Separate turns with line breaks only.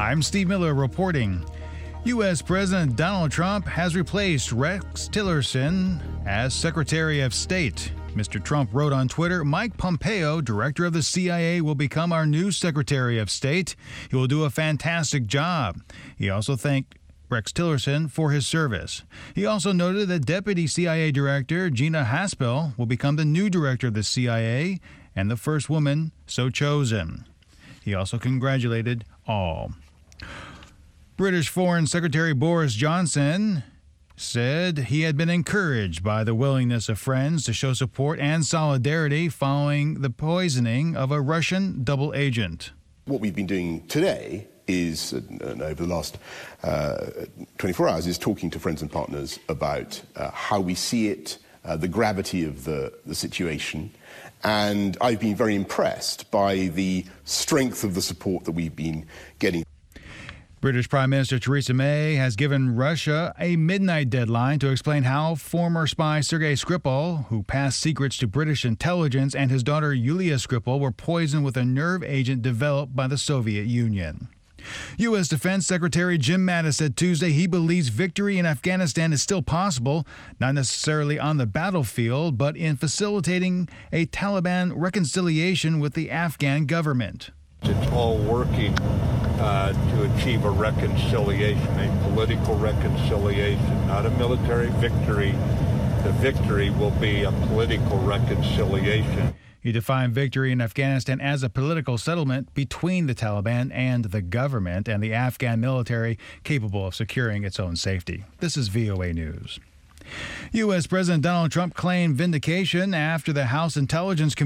I'm Steve Miller reporting. U.S. President Donald Trump has replaced Rex Tillerson as Secretary of State. Mr. Trump wrote on Twitter, Mike Pompeo, director of the CIA, will become our new Secretary of State. He will do a fantastic job. He also thanked Rex Tillerson for his service. He also noted that Deputy CIA Director Gina Haspel will become the new director of the CIA and the first woman so chosen. He also congratulated all. British Foreign Secretary Boris Johnson said he had been encouraged by the willingness of friends to show support and solidarity following the poisoning of a Russian double agent.
What we've been doing today is, over the last 24 hours, is talking to friends and partners about how we see it, the gravity of the situation. And I've been very impressed by the strength of the support that we've been getting.
British Prime Minister Theresa May has given Russia a midnight deadline to explain how former spy Sergei Skripal, who passed secrets to British intelligence, and his daughter Yulia Skripal were poisoned with a nerve agent developed by the Soviet Union. U.S. Defense Secretary Jim Mattis said Tuesday he believes victory in Afghanistan is still possible, not necessarily on the battlefield, but in facilitating a Taliban reconciliation with the Afghan government.
It's all working to achieve a reconciliation, a political reconciliation, not a military victory. The victory will be a political reconciliation.
He defined victory in Afghanistan as a political settlement between the Taliban and the government and the Afghan military capable of securing its own safety. This is VOA News. U.S. President Donald Trump claimed vindication after the House Intelligence Committee